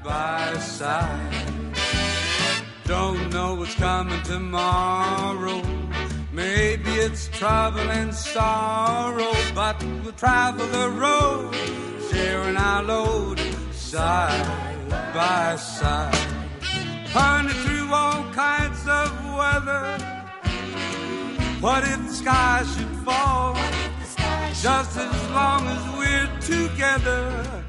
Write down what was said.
by side. Don't know what's coming tomorrow. Maybe it's trouble and sorrow, but we'll travel the road, sharing our load side by side. Honey, through all kinds of weather. What if the sky should fall? Just as long as we're together,